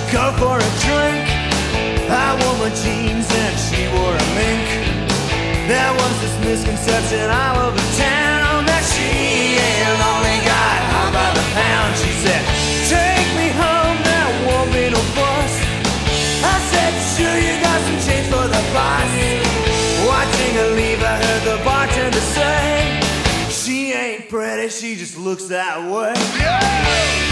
go for a drink. I wore my jeans and she wore a mink. There was this misconception all over town that she only got high by the pound. She said, take me home, there won't be no fuss. I said, sure, you got some change for the bus. Watching her leave, I heard the bartender say, she ain't pretty, she just looks that way.